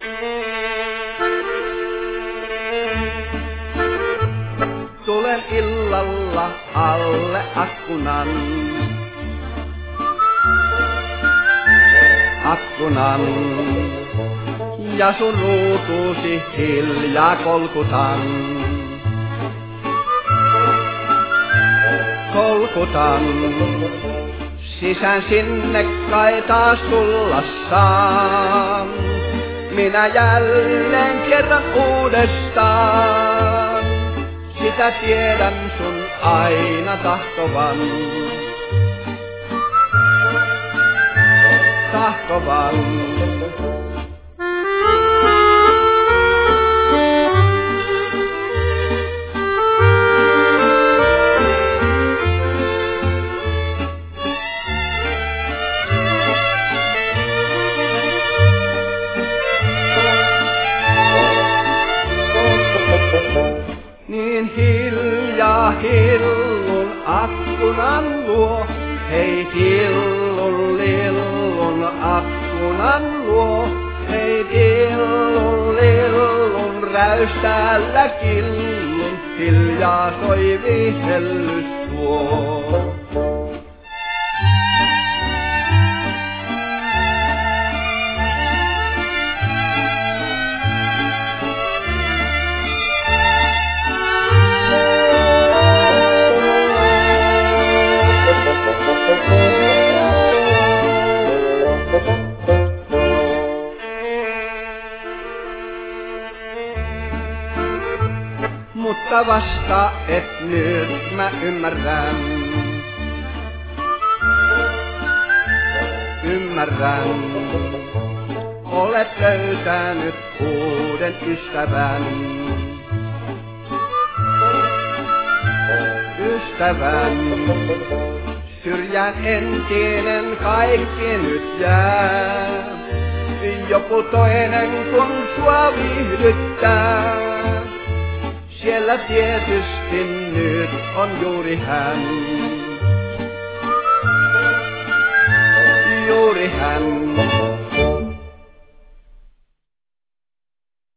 Tulen illalla alle akkunan. Ja sun ruutuusi hiljaa kolkutan. Sisään sinne kai taas tulla saan. Minä jälleen kerran uudestaan. Sitä tiedän sun aina tahtovan. Niin hiljaa hillun akkunan luo, hei hillun lillun akkunan luo, hei hillun lillun räystäällä killun, hiljaa soi vihellys tuo. Mutta vasta et nyt mä ymmärrän. Olet löytänyt uuden ystävän. Syrjään entinen kaikki nyt jää. Joku toinen kun sua viihdyttää. Siellä tietysti nyt on juuri hän.